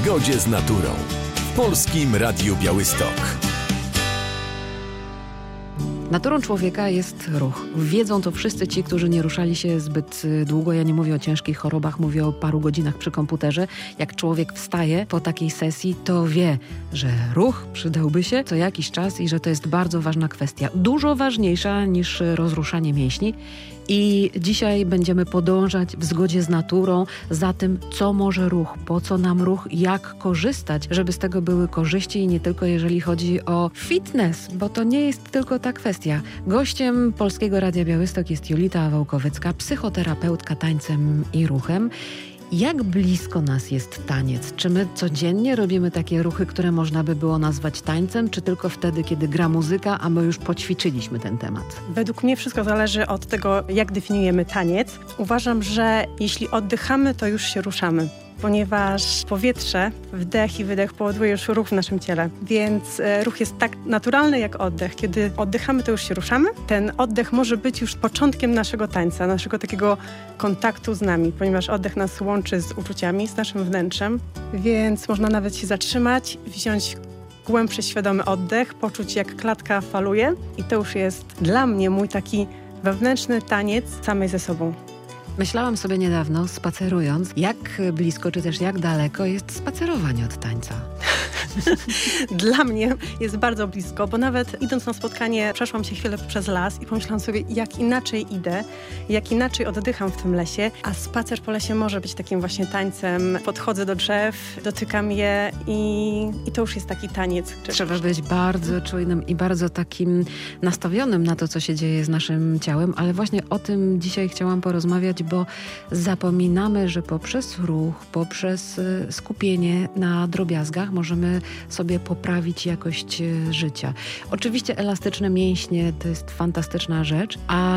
zgodzie z naturą w Polskim Radiu Białystok. Naturą człowieka jest ruch. Wiedzą to wszyscy ci, którzy nie ruszali się zbyt długo. Ja nie mówię o ciężkich chorobach, mówię o paru godzinach przy komputerze. Jak człowiek wstaje po takiej sesji, to wie, że ruch przydałby się co jakiś czas i że to jest bardzo ważna kwestia. Dużo ważniejsza niż rozruszanie mięśni. I dzisiaj będziemy podążać w zgodzie z naturą za tym, co może ruch, po co nam ruch, jak korzystać, żeby z tego były korzyści i nie tylko jeżeli chodzi o fitness, bo to nie jest tylko ta kwestia. Gościem Polskiego Radia Białystok jest Jolita Wałkowycka, psychoterapeutka tańcem i ruchem. Jak blisko nas jest taniec? Czy my codziennie robimy takie ruchy, które można by było nazwać tańcem, czy tylko wtedy, kiedy gra muzyka, a my już poćwiczyliśmy ten temat? Według mnie wszystko zależy od tego, jak definiujemy taniec. Uważam, że jeśli oddychamy, to już się ruszamy, ponieważ powietrze, wdech i wydech powoduje już ruch w naszym ciele. Więc ruch jest tak naturalny jak oddech. Kiedy oddychamy, to już się ruszamy. Ten oddech może być już początkiem naszego tańca, naszego takiego kontaktu z nami, ponieważ oddech nas łączy z uczuciami, z naszym wnętrzem. Więc można nawet się zatrzymać, wziąć głębszy, świadomy oddech, poczuć jak klatka faluje i to już jest dla mnie mój taki wewnętrzny taniec samej ze sobą. Myślałam sobie niedawno, spacerując, jak blisko czy też jak daleko jest spacerowanie od tańca. Dla mnie jest bardzo blisko, bo nawet idąc na spotkanie przeszłam się chwilę przez las i pomyślałam sobie, jak inaczej idę, jak inaczej oddycham w tym lesie, a spacer po lesie może być takim właśnie tańcem. Podchodzę do drzew, dotykam je i to już jest taki taniec. Trzeba być bardzo czujnym i bardzo takim nastawionym na to, co się dzieje z naszym ciałem, ale właśnie o tym dzisiaj chciałam porozmawiać, bo zapominamy, że poprzez ruch, poprzez skupienie na drobiazgach możemy sobie poprawić jakość życia. Oczywiście elastyczne mięśnie to jest fantastyczna rzecz,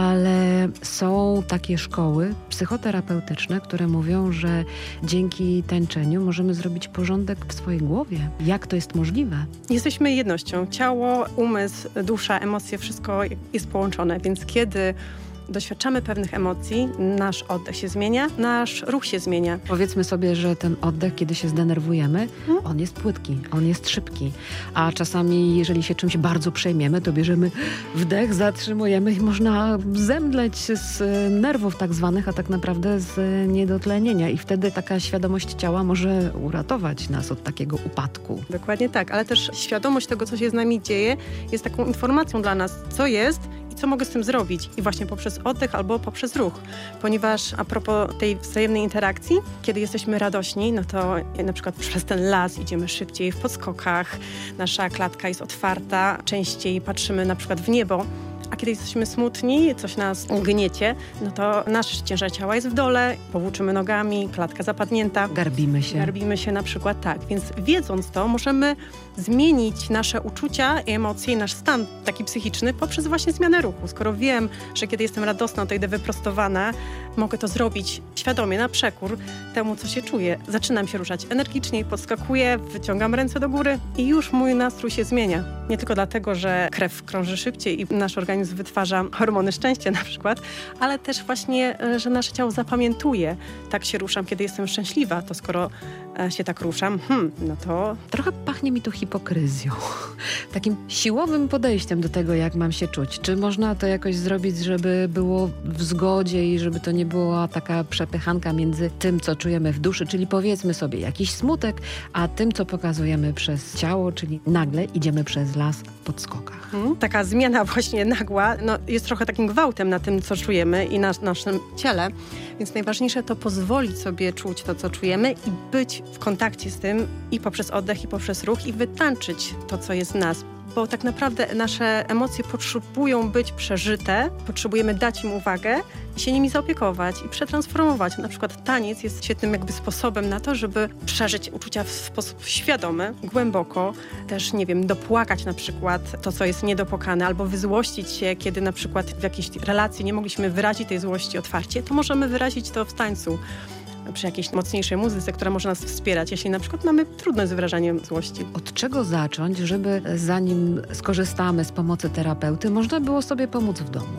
ale są takie szkoły psychoterapeutyczne, które mówią, że dzięki tańczeniu możemy zrobić porządek w swojej głowie. Jak to jest możliwe? Jesteśmy jednością. Ciało, umysł, dusza, emocje, wszystko jest połączone, więc kiedy doświadczamy pewnych emocji, nasz oddech się zmienia, nasz ruch się zmienia. Powiedzmy sobie, że ten oddech, kiedy się zdenerwujemy, on jest płytki, on jest szybki. A czasami, jeżeli się czymś bardzo przejmiemy, to bierzemy wdech, zatrzymujemy i można zemdleć z nerwów tak zwanych, a tak naprawdę z niedotlenienia. I wtedy taka świadomość ciała może uratować nas od takiego upadku. Dokładnie tak, ale też świadomość tego, co się z nami dzieje, jest taką informacją dla nas, co jest i co mogę z tym zrobić. I właśnie poprzez oddech albo poprzez ruch. Ponieważ a propos tej wzajemnej interakcji, kiedy jesteśmy radośni, no to na przykład przez ten las idziemy szybciej w podskokach, nasza klatka jest otwarta, częściej patrzymy na przykład w niebo. A kiedy jesteśmy smutni, coś nas gniecie, no to nasz ciężar ciała jest w dole, powłóczymy nogami, klatka zapadnięta. Garbimy się na przykład, tak. Więc wiedząc to, możemy zmienić nasze uczucia, emocje i nasz stan taki psychiczny poprzez właśnie zmianę ruchu. Skoro wiem, że kiedy jestem radosna, to idę wyprostowana, mogę to zrobić świadomie, na przekór temu, co się czuję. Zaczynam się ruszać energicznie, podskakuję, wyciągam ręce do góry i już mój nastrój się zmienia. Nie tylko dlatego, że krew krąży szybciej i nasz organizm wytwarza hormony szczęścia na przykład, ale też właśnie, że nasze ciało zapamiętuje. Tak się ruszam, kiedy jestem szczęśliwa, to skoro się tak ruszam, no to... Trochę pachnie mi tu hipokryzją. Takim siłowym podejściem do tego, jak mam się czuć. Czy można to jakoś zrobić, żeby było w zgodzie i żeby to nie była taka przepychanka między tym, co czujemy w duszy, czyli powiedzmy sobie jakiś smutek, a tym, co pokazujemy przez ciało, czyli nagle idziemy przez las w podskokach. Taka zmiana właśnie nagła jest trochę takim gwałtem na tym, co czujemy i na naszym ciele. Więc najważniejsze to pozwolić sobie czuć to, co czujemy i być w kontakcie z tym i poprzez oddech, i poprzez ruch i wytańczyć to, co jest w nas. Bo tak naprawdę nasze emocje potrzebują być przeżyte, potrzebujemy dać im uwagę i się nimi zaopiekować i przetransformować. Na przykład taniec jest świetnym jakby sposobem na to, żeby przeżyć uczucia w sposób świadomy, głęboko. Też, nie wiem, dopłakać na przykład to, co jest niedopłakane, albo wyzłościć się, kiedy na przykład w jakiejś relacji nie mogliśmy wyrazić tej złości otwarcie, to możemy wyrazić to w tańcu. Przy jakiejś mocniejszej muzyce, która może nas wspierać, jeśli na przykład mamy trudność z wyrażaniem złości. Od czego zacząć, żeby zanim skorzystamy z pomocy terapeuty, można było sobie pomóc w domu?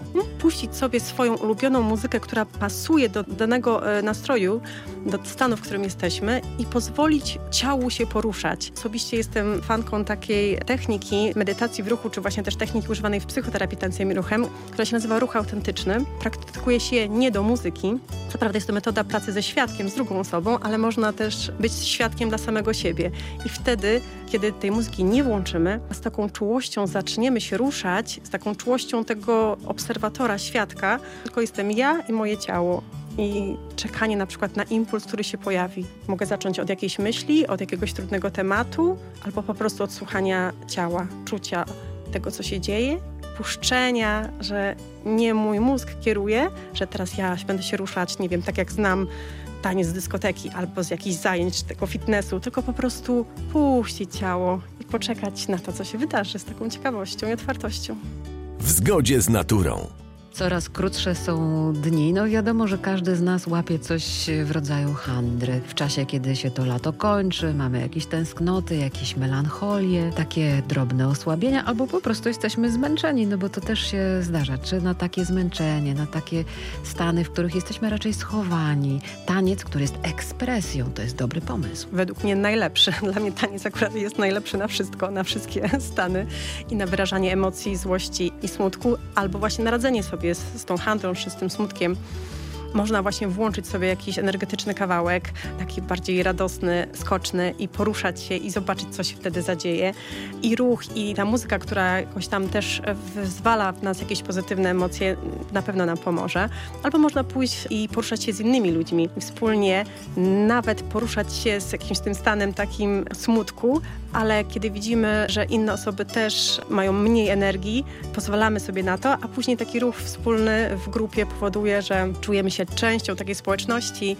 puścić sobie swoją ulubioną muzykę, która pasuje do danego nastroju, do stanu, w którym jesteśmy i pozwolić ciału się poruszać. Osobiście jestem fanką takiej techniki medytacji w ruchu, czy właśnie też techniki używanej w psychoterapii tańcem i ruchem, która się nazywa ruch autentyczny. Praktykuje się nie do muzyki. Co prawda jest to metoda pracy ze świadkiem, z drugą osobą, ale można też być świadkiem dla samego siebie. I wtedy, kiedy tej muzyki nie włączymy, a z taką czułością zaczniemy się ruszać, z taką czułością tego obserwatora, świadka, tylko jestem ja i moje ciało. I czekanie na przykład na impuls, który się pojawi. Mogę zacząć od jakiejś myśli, od jakiegoś trudnego tematu, albo po prostu od słuchania ciała, czucia tego, co się dzieje, puszczenia, że nie mój mózg kieruje, że teraz ja będę się ruszać, nie wiem, tak jak znam taniec z dyskoteki albo z jakichś zajęć tego fitnessu, tylko po prostu puścić ciało i poczekać na to, co się wydarzy z taką ciekawością i otwartością. W zgodzie z naturą. Coraz krótsze są dni. No wiadomo, że każdy z nas łapie coś w rodzaju handry. W czasie, kiedy się to lato kończy, mamy jakieś tęsknoty, jakieś melancholie, takie drobne osłabienia, albo po prostu jesteśmy zmęczeni, no bo to też się zdarza. Czy na takie zmęczenie, na takie stany, w których jesteśmy raczej schowani. Taniec, który jest ekspresją, to jest dobry pomysł. Według mnie najlepszy. Dla mnie taniec akurat jest najlepszy na wszystko, na wszystkie stany i na wyrażanie emocji, złości i smutku, albo właśnie na radzenie sobie z tą handrą czy z tym smutkiem. Można właśnie włączyć sobie jakiś energetyczny kawałek, taki bardziej radosny, skoczny i poruszać się i zobaczyć, co się wtedy zadzieje. I ruch, i ta muzyka, która jakoś tam też wyzwala w nas jakieś pozytywne emocje, na pewno nam pomoże. Albo można pójść i poruszać się z innymi ludźmi. I wspólnie nawet poruszać się z jakimś tym stanem takim smutku, ale kiedy widzimy, że inne osoby też mają mniej energii, pozwalamy sobie na to, a później taki ruch wspólny w grupie powoduje, że czujemy się częścią takiej społeczności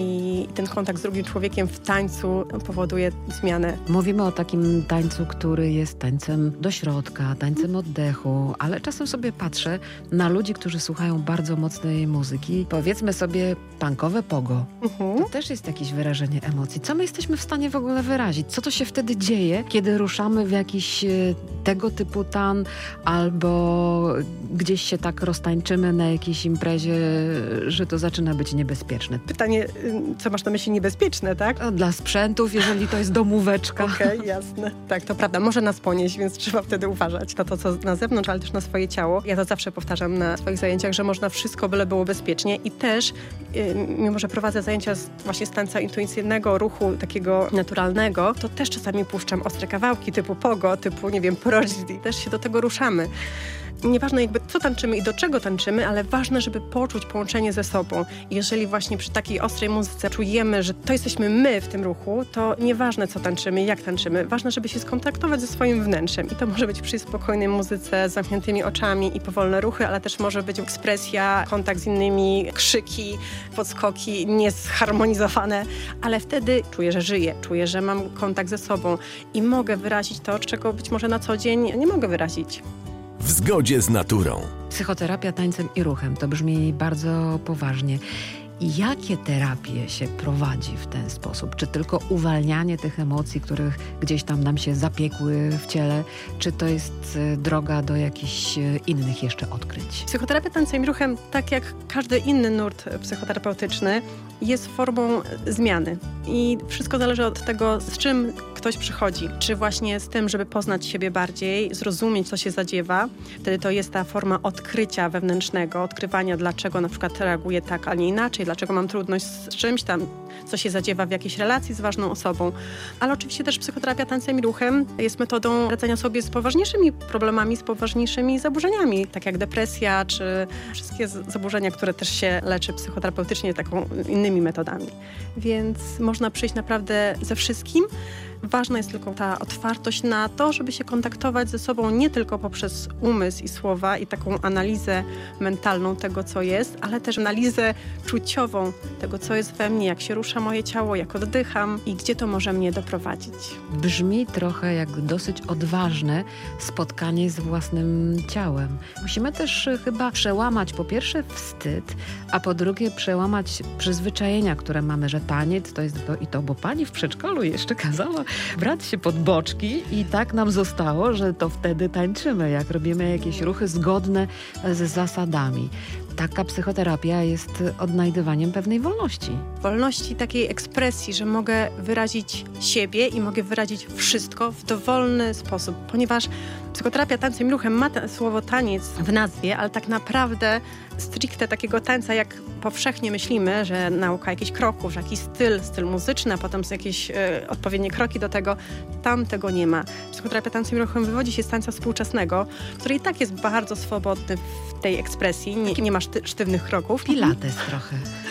i ten kontakt z drugim człowiekiem w tańcu powoduje zmianę. Mówimy o takim tańcu, który jest tańcem do środka, tańcem oddechu, ale czasem sobie patrzę na ludzi, którzy słuchają bardzo mocnej muzyki. Powiedzmy sobie punkowe pogo. To też jest jakieś wyrażenie emocji. Co my jesteśmy w stanie w ogóle wyrazić? Co to się wtedy dzieje, kiedy ruszamy w jakiś tego typu tan albo gdzieś się tak roztańczymy na jakiejś imprezie, że to zaczyna być niebezpieczne. Pytanie, co masz na myśli niebezpieczne, tak? Dla sprzętów, jeżeli to jest domóweczka. Okej, jasne. Tak, to prawda, może nas ponieść, więc trzeba wtedy uważać na to, co na zewnątrz, ale też na swoje ciało. Ja to zawsze powtarzam na swoich zajęciach, że można wszystko, byle było bezpiecznie i też, mimo że prowadzę zajęcia właśnie z tańca intuicyjnego, ruchu takiego naturalnego, to też czasami puszczam ostre kawałki typu pogo, typu, nie wiem, prodigy. Też się do tego ruszamy. Nieważne jakby co tańczymy i do czego tańczymy, ale ważne, żeby poczuć połączenie ze sobą. I jeżeli właśnie przy takiej ostrej muzyce czujemy, że to jesteśmy my w tym ruchu, to nieważne co tańczymy, jak tańczymy, ważne, żeby się skontaktować ze swoim wnętrzem. I to może być przy spokojnej muzyce z zamkniętymi oczami i powolne ruchy, ale też może być ekspresja, kontakt z innymi, krzyki, podskoki niezharmonizowane, ale wtedy czuję, że żyję, czuję, że mam kontakt ze sobą i mogę wyrazić to, czego być może na co dzień nie mogę wyrazić. W zgodzie z naturą. Psychoterapia tańcem i ruchem. To brzmi bardzo poważnie. I jakie terapie się prowadzi w ten sposób? Czy tylko uwalnianie tych emocji, których gdzieś tam nam się zapiekły w ciele? Czy to jest droga do jakichś innych jeszcze odkryć? Psychoterapia tańcem i ruchem, tak jak każdy inny nurt psychoterapeutyczny, jest formą zmiany. I wszystko zależy od tego, z czym ktoś przychodzi. Czy właśnie z tym, żeby poznać siebie bardziej, zrozumieć, co się zadziewa. Wtedy to jest ta forma odkrycia wewnętrznego, odkrywania, dlaczego na przykład reaguję tak, a nie inaczej, dlaczego mam trudność z czymś tam, co się zadziewa w jakiejś relacji z ważną osobą. Ale oczywiście też psychoterapia tańcem i ruchem jest metodą radzenia sobie z poważniejszymi problemami, z poważniejszymi zaburzeniami, tak jak depresja, czy wszystkie zaburzenia, które też się leczy psychoterapeutycznie innymi metodami. Więc można przyjść naprawdę ze wszystkim. Ważna jest tylko ta otwartość na to, żeby się kontaktować ze sobą nie tylko poprzez umysł i słowa i taką analizę mentalną tego, co jest, ale też analizę czuciową tego, co jest we mnie, jak się rusza moje ciało, jak oddycham i gdzie to może mnie doprowadzić. Brzmi trochę jak dosyć odważne spotkanie z własnym ciałem. Musimy też chyba przełamać po pierwsze wstyd, a po drugie przełamać przyzwyczajenia, które mamy, że taniec to jest to i to, bo pani w przedszkolu jeszcze kazała brać się pod boczki i tak nam zostało, że to wtedy tańczymy, jak robimy jakieś ruchy zgodne z zasadami. Taka psychoterapia jest odnajdywaniem pewnej wolności. Wolności, takiej ekspresji, że mogę wyrazić siebie i mogę wyrazić wszystko w dowolny sposób, ponieważ psychoterapia tańcem i ruchem ma słowo taniec w nazwie, ale tak naprawdę stricte takiego tańca, jak powszechnie myślimy, że nauka jakichś kroków, że jakiś styl muzyczny, a potem są jakieś odpowiednie kroki do tego, tam tego nie ma. Psychoterapia tańcem i ruchem wywodzi się z tańca współczesnego, który i tak jest bardzo swobodny w tej ekspresji, nie ma sztywnych kroków. Pilates trochę.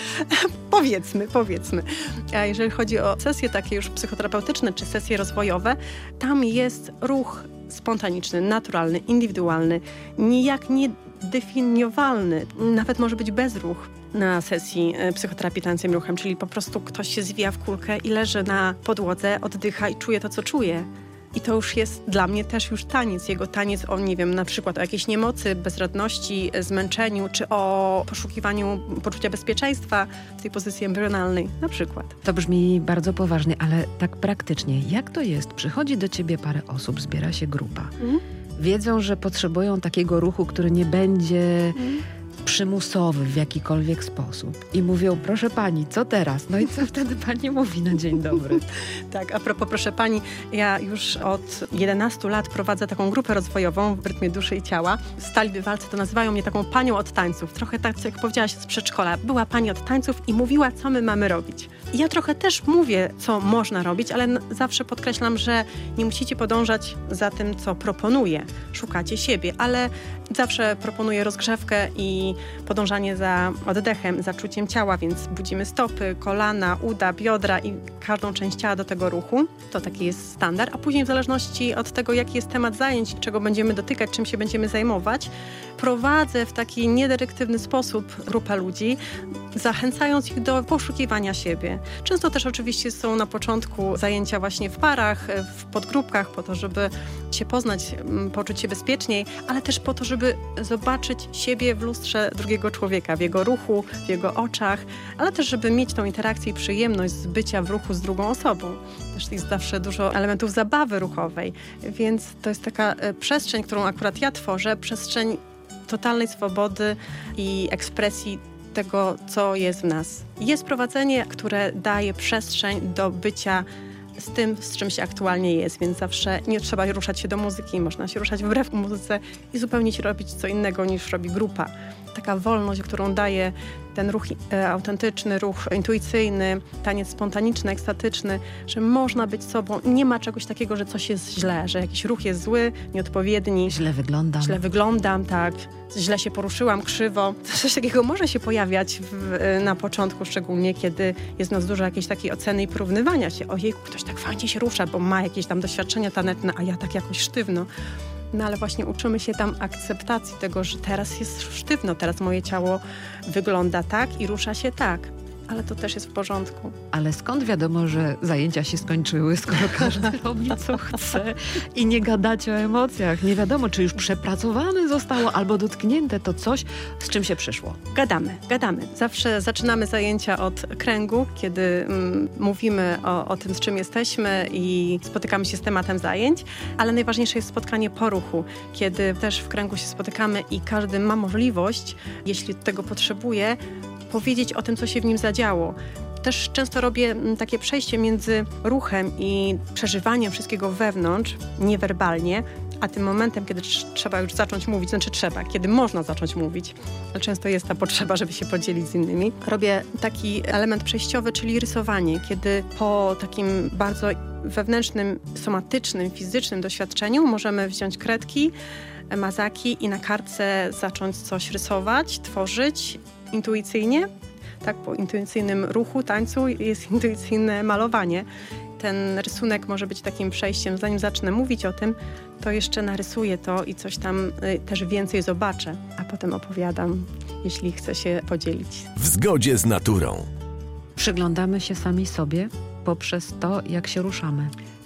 Powiedzmy. A jeżeli chodzi o sesje takie już psychoterapeutyczne, czy sesje rozwojowe, tam jest ruch spontaniczny, naturalny, indywidualny, nijak nie definiowalny, nawet może być bezruch na sesji psychoterapii tańcem i ruchem, czyli po prostu ktoś się zwija w kulkę i leży na podłodze, oddycha i czuje to, co czuje. I to już jest dla mnie też już taniec. Jego taniec o, nie wiem, na przykład o jakiejś niemocy, bezradności, zmęczeniu, czy o poszukiwaniu poczucia bezpieczeństwa w tej pozycji embrionalnej, na przykład. To brzmi bardzo poważnie, ale tak praktycznie. Jak to jest? Przychodzi do ciebie parę osób, zbiera się grupa. Wiedzą, że potrzebują takiego ruchu, który nie będzie przymusowy w jakikolwiek sposób. I mówią, proszę pani, co teraz? No i co wtedy pani mówi na dzień dobry? Tak, a propos, proszę pani, ja już od 11 lat prowadzę taką grupę rozwojową w rytmie duszy i ciała. Stali bywalcy to nazywają mnie taką panią od tańców. Trochę tak, jak powiedziałaś, z przedszkola. Była pani od tańców i mówiła, co my mamy robić. I ja trochę też mówię, co można robić, ale zawsze podkreślam, że nie musicie podążać za tym, co proponuję. Szukacie siebie, ale zawsze proponuję rozgrzewkę i podążanie za oddechem, za czuciem ciała, więc budzimy stopy, kolana, uda, biodra i każdą część ciała do tego ruchu. To taki jest standard, a później w zależności od tego, jaki jest temat zajęć, czego będziemy dotykać, czym się będziemy zajmować, prowadzę w taki niedyrektywny sposób grupę ludzi, zachęcając ich do poszukiwania siebie. Często też oczywiście są na początku zajęcia właśnie w parach, w podgrupkach, po to, żeby się poznać, poczuć się bezpieczniej, ale też po to, żeby zobaczyć siebie w lustrze drugiego człowieka, w jego ruchu, w jego oczach, ale też, żeby mieć tą interakcję i przyjemność z bycia w ruchu z drugą osobą. Też jest zawsze dużo elementów zabawy ruchowej, więc to jest taka przestrzeń, którą akurat ja tworzę, przestrzeń totalnej swobody i ekspresji tego, co jest w nas. Jest prowadzenie, które daje przestrzeń do bycia z tym, z czym się aktualnie jest, więc zawsze nie trzeba ruszać się do muzyki, można się ruszać wbrew muzyce i zupełnie robić co innego niż robi grupa. Taka wolność, którą daje ten ruch autentyczny, ruch intuicyjny, taniec spontaniczny, ekstatyczny, że można być sobą. Nie ma czegoś takiego, że coś jest źle, że jakiś ruch jest zły, nieodpowiedni. Źle wyglądam, tak. Źle się poruszyłam, krzywo. Coś takiego może się pojawiać na początku, szczególnie kiedy jest w nas dużo jakiejś takiej oceny i porównywania się. Ojejku, ktoś tak fajnie się rusza, bo ma jakieś tam doświadczenia taneczne, a ja tak jakoś sztywno. No ale właśnie uczymy się tam akceptacji tego, że teraz jest sztywno, teraz moje ciało wygląda tak i rusza się tak. Ale to też jest w porządku. Ale skąd wiadomo, że zajęcia się skończyły, skoro każdy robi co chce i nie gadacie o emocjach? Nie wiadomo, czy już przepracowane zostało albo dotknięte to coś, z czym się przyszło. Gadamy. Zawsze zaczynamy zajęcia od kręgu, kiedy mówimy o tym, z czym jesteśmy i spotykamy się z tematem zajęć, ale najważniejsze jest spotkanie po ruchu, kiedy też w kręgu się spotykamy i każdy ma możliwość, jeśli tego potrzebuje, powiedzieć o tym, co się w nim zadziało. Też często robię takie przejście między ruchem i przeżywaniem wszystkiego wewnątrz, niewerbalnie, a tym momentem, kiedy trzeba już zacząć mówić, kiedy można zacząć mówić, ale często jest ta potrzeba, żeby się podzielić z innymi. Robię taki element przejściowy, czyli rysowanie, kiedy po takim bardzo wewnętrznym, somatycznym, fizycznym doświadczeniu możemy wziąć kredki, mazaki i na kartce zacząć coś rysować, tworzyć intuicyjnie. Tak, po intuicyjnym ruchu, tańcu jest intuicyjne malowanie. Ten rysunek może być takim przejściem. Zanim zacznę mówić o tym, to jeszcze narysuję to i coś tam też więcej zobaczę, a potem opowiadam, jeśli chcę się podzielić. W zgodzie z naturą. Przyglądamy się sami sobie poprzez to, jak się ruszamy.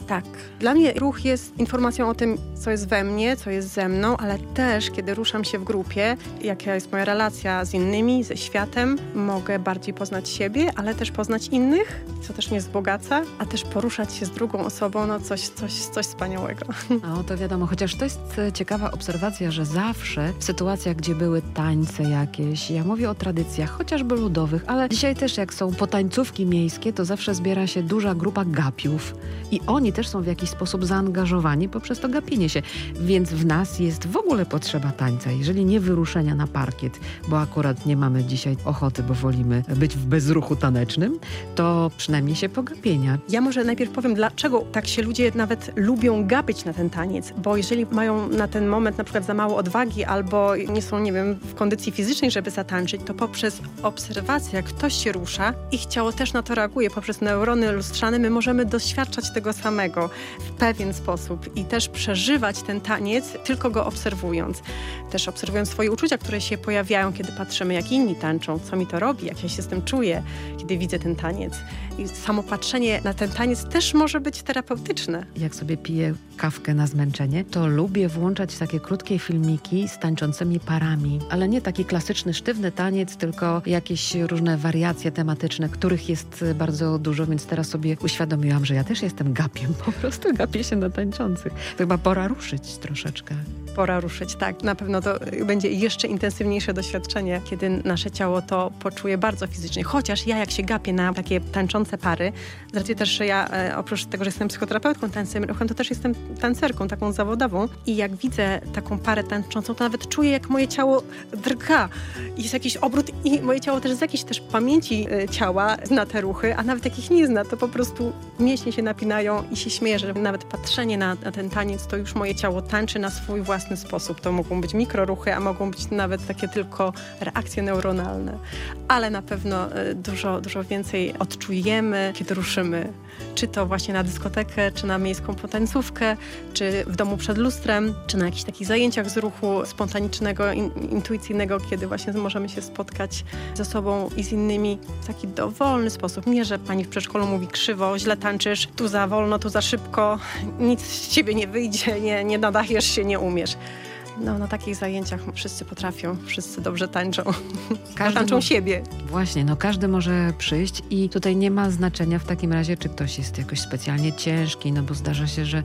Tak. Dla mnie ruch jest informacją o tym, co jest we mnie, co jest ze mną, ale też, kiedy ruszam się w grupie, jaka jest moja relacja z innymi, ze światem, mogę bardziej poznać siebie, ale też poznać innych, co też mnie wzbogaca, a też poruszać się z drugą osobą, no coś wspaniałego. No to wiadomo, chociaż to jest ciekawa obserwacja, że zawsze w sytuacjach, gdzie były tańce jakieś, ja mówię o tradycjach, chociażby ludowych, ale dzisiaj też jak są potańcówki miejskie, to zawsze zbiera się duża grupa gapiów i oni też są w jakiś sposób zaangażowani poprzez to gapienie się, więc w nas jest w ogóle potrzeba tańca. Jeżeli nie wyruszenia na parkiet, bo akurat nie mamy dzisiaj ochoty, bo wolimy być w bezruchu tanecznym, to przynajmniej się pogapienia. Ja może najpierw powiem, dlaczego tak się ludzie nawet lubią gapić na ten taniec, bo jeżeli mają na ten moment na przykład za mało odwagi albo nie są, nie wiem, w kondycji fizycznej, żeby zatańczyć, to poprzez obserwację, jak ktoś się rusza, ich ciało też na to reaguje, poprzez neurony lustrzane my możemy doświadczać tego samego w pewien sposób i też przeżywać ten taniec, tylko go obserwując. Też obserwując swoje uczucia, które się pojawiają, kiedy patrzymy, jak inni tańczą, co mi to robi, jak ja się z tym czuję, kiedy widzę ten taniec. I samo patrzenie na ten taniec też może być terapeutyczne. Jak sobie piję kawkę na zmęczenie, to lubię włączać takie krótkie filmiki z tańczącymi parami, ale nie taki klasyczny, sztywny taniec, tylko jakieś różne wariacje tematyczne, których jest bardzo dużo, więc teraz sobie uświadomiłam, że ja też jestem gapiem, po prostu gapię się na tańczących. To chyba pora ruszyć troszeczkę. Pora ruszyć, tak. Na pewno to będzie jeszcze intensywniejsze doświadczenie, kiedy nasze ciało to poczuje bardzo fizycznie. Chociaż ja jak się gapię na takie tańczące pary, z racji też, że ja oprócz tego, że jestem psychoterapeutką, tańcem ruchem, to też jestem tancerką, taką zawodową i jak widzę taką parę tańczącą, to nawet czuję, jak moje ciało drga. Jest jakiś obrót i moje ciało też z jakiejś też pamięci ciała zna te ruchy, a nawet jak ich nie zna, to po prostu mięśnie się napinają i się śmieję, że nawet patrzenie na ten taniec, to już moje ciało tańczy na swój własny sposób. To mogą być mikroruchy, a mogą być nawet takie tylko reakcje neuronalne. Ale na pewno dużo więcej odczujemy, kiedy ruszymy. Czy to właśnie na dyskotekę, czy na miejską potańcówkę, czy w domu przed lustrem, czy na jakichś takich zajęciach z ruchu spontanicznego, intuicyjnego, kiedy właśnie możemy się spotkać ze sobą i z innymi w taki dowolny sposób. Nie, że pani w przedszkolu mówi krzywo, źle tańczysz, tu za wolno, tu za szybko, nic z ciebie nie wyjdzie, nie nadajesz się, nie umiesz. No, na takich zajęciach wszyscy potrafią, wszyscy dobrze tańczą. Tańczą siebie. Właśnie, no każdy może przyjść i tutaj nie ma znaczenia w takim razie, czy ktoś jest jakoś specjalnie ciężki, no bo zdarza się, że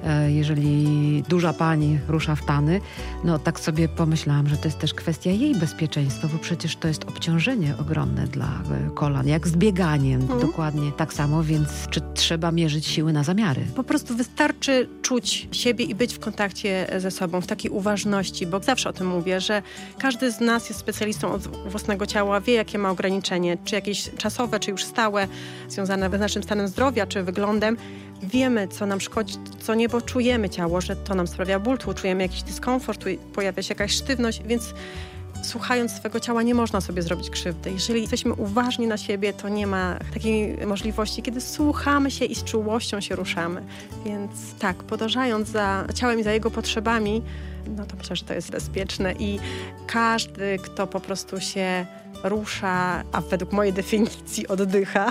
jeżeli duża pani rusza w tany, no tak sobie pomyślałam, że to jest też kwestia jej bezpieczeństwa, bo przecież to jest obciążenie ogromne dla kolan, jak z bieganiem, dokładnie tak samo, więc czy trzeba mierzyć siły na zamiary? Po prostu wystarczy czuć siebie i być w kontakcie ze sobą, w takiej uważności, bo zawsze o tym mówię, że każdy z nas jest specjalistą od własnego ciała, wie, jakie ma ograniczenie, czy jakieś czasowe, czy już stałe, związane z naszym stanem zdrowia, czy wyglądem. Wiemy, co nam szkodzi, co nie, bo czujemy ciało, że to nam sprawia ból, tu czujemy jakiś dyskomfort, tu pojawia się jakaś sztywność, więc słuchając swego ciała nie można sobie zrobić krzywdy. Jeżeli jesteśmy uważni na siebie, to nie ma takiej możliwości, kiedy słuchamy się i z czułością się ruszamy. Więc tak, podążając za ciałem i za jego potrzebami, no to myślę, że to jest bezpieczne i każdy, kto po prostu się rusza, a według mojej definicji oddycha,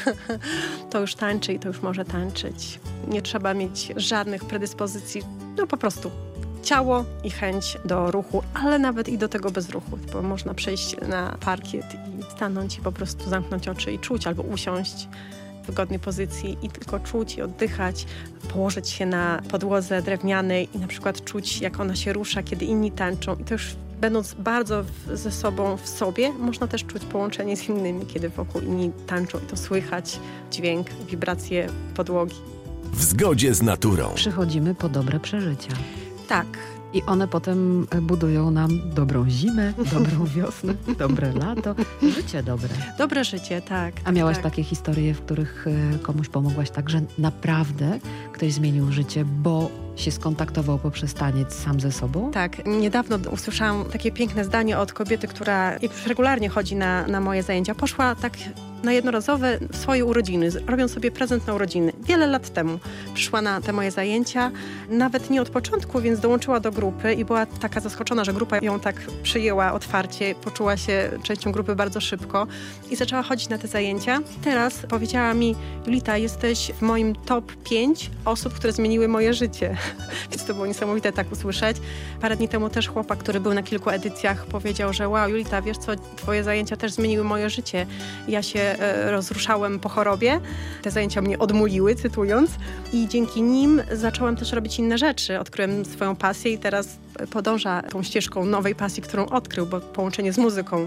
to już tańczy i to już może tańczyć. Nie trzeba mieć żadnych predyspozycji, no po prostu ciało i chęć do ruchu, ale nawet i do tego bez ruchu, bo można przejść na parkiet i stanąć i po prostu zamknąć oczy i czuć, albo usiąść w wygodnej pozycji i tylko czuć i oddychać, położyć się na podłodze drewnianej i na przykład czuć, jak ona się rusza, kiedy inni tańczą i to już będąc bardzo ze sobą w sobie, można też czuć połączenie z innymi, kiedy wokół inni tańczą i to słychać dźwięk, wibracje podłogi. W zgodzie z naturą. Przychodzimy po dobre przeżycia. Tak. I one potem budują nam dobrą zimę, dobrą wiosnę, dobre lato, życie dobre. Dobre życie, tak. A miałaś tak. takie historie, w których komuś pomogłaś tak, że naprawdę ktoś zmienił życie, bo się skontaktował poprzez taniec sam ze sobą? Tak, niedawno usłyszałam takie piękne zdanie od kobiety, która regularnie chodzi na moje zajęcia. Poszła tak na jednorazowe swoje urodziny, robiąc sobie prezent na urodziny. Wiele lat temu przyszła na te moje zajęcia, nawet nie od początku, więc dołączyła do grupy i była taka zaskoczona, że grupa ją tak przyjęła otwarcie, poczuła się częścią grupy bardzo szybko i zaczęła chodzić na te zajęcia. Teraz powiedziała mi: Julita, jesteś w moim top 5 osób, które zmieniły moje życie. Więc to było niesamowite tak usłyszeć. Parę dni temu też chłopak, który był na kilku edycjach, powiedział, że wow, Julita, wiesz co, twoje zajęcia też zmieniły moje życie. Ja się rozruszałem po chorobie. Te zajęcia mnie odmuliły, cytując. I dzięki nim zacząłem też robić inne rzeczy. Odkryłem swoją pasję i teraz podąża tą ścieżką nowej pasji, którą odkrył, bo połączenie z muzyką.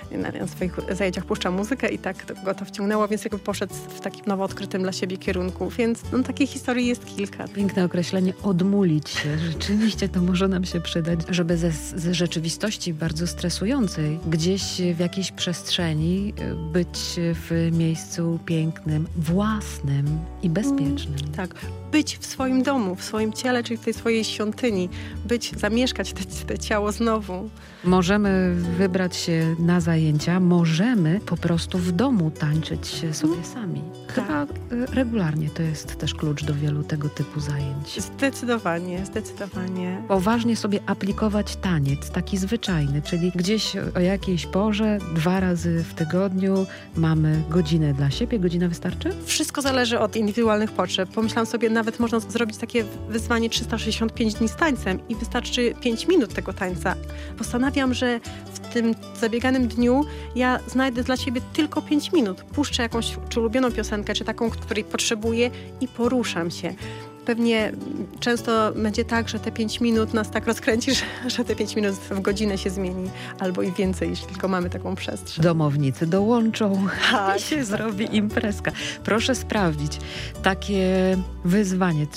Na swoich zajęciach puszczam muzykę i tak go to wciągnęło, więc jakby poszedł w takim nowo odkrytym dla siebie kierunku. Więc takiej historii jest kilka. Piękne określenie, odmulić się. Rzeczywiście to może nam się przydać, żeby ze rzeczywistości bardzo stresującej gdzieś w jakiejś przestrzeni być w miejscu pięknym, własnym i bezpiecznym. Tak. Być w swoim domu, w swoim ciele, czyli w tej swojej świątyni. Zamieszkać te ciało znowu. Możemy wybrać się na zajęcia, możemy po prostu w domu tańczyć sobie sami. Chyba regularnie to jest też klucz do wielu tego typu zajęć. Zdecydowanie. Poważnie sobie aplikować taniec, taki zwyczajny, czyli gdzieś o jakiejś porze, 2 razy w tygodniu mamy godzinę dla siebie. Godzina wystarczy? Wszystko zależy od indywidualnych potrzeb. Pomyślałam sobie, nawet można zrobić takie wyzwanie 365 dni z tańcem i wystarczy 5 minut tego tańca. Postanawiam, że w tym zabieganym dniu ja znajdę dla siebie tylko 5 minut. Puszczę jakąś czy ulubioną piosenkę, czy taką, której potrzebuję i poruszam się. Pewnie często będzie tak, że te 5 minut nas tak rozkręci, że te 5 minut w godzinę się zmieni. Albo i więcej, jeśli tylko mamy taką przestrzeń. Domownicy dołączą i się zrobi imprezka. Proszę sprawdzić takie wyzwanie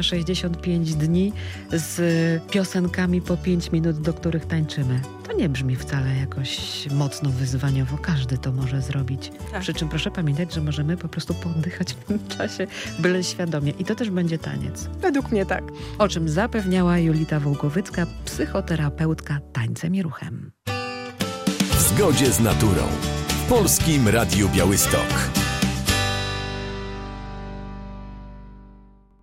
365 dni z piosenkami po 5 minut, do których tańczymy. To nie brzmi wcale jakoś mocno wyzwaniowo. Każdy to może zrobić. Tak. Przy czym proszę pamiętać, że możemy po prostu pooddychać w tym czasie, byle świadomie. I to też będzie taniec. Według mnie tak. O czym zapewniała Julita Wołkowycka, psychoterapeutka tańcem i ruchem. W zgodzie z naturą. W Polskim Radiu Białystok.